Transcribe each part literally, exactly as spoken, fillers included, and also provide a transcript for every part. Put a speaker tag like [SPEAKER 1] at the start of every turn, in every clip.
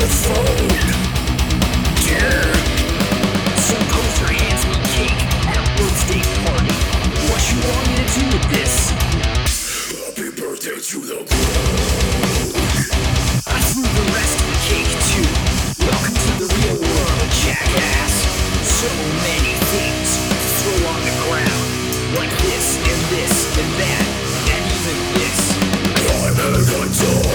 [SPEAKER 1] the phone. Yeah. Some poster hands me cake at a birthday party. What you want me to do with this? Happy birthday to the world. I threw the rest of the cake too. Welcome to the real world, jackass. So many things to throw on the ground, like this and this and that, and even this. I'm an adult.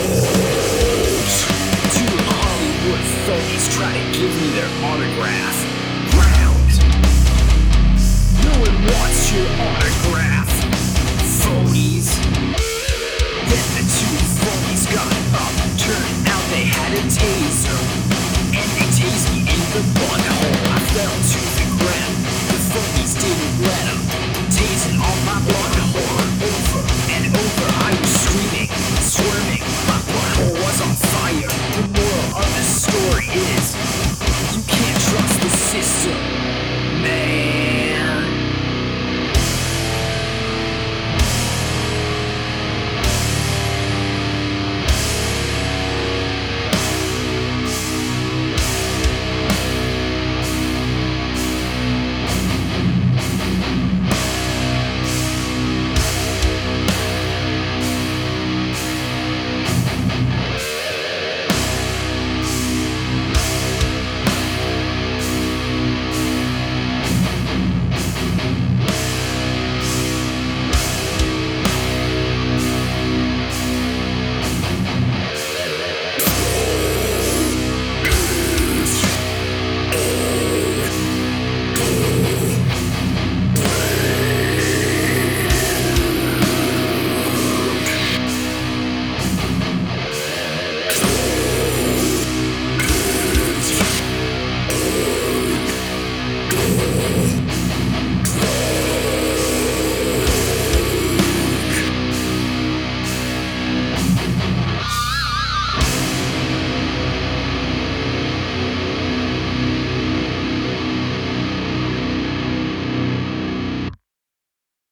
[SPEAKER 1] Two Hollywood phonies try to give me their autograph. Round. No one wants your autograph. Phonies. Then the two phonies got up. Turned out they had a tape.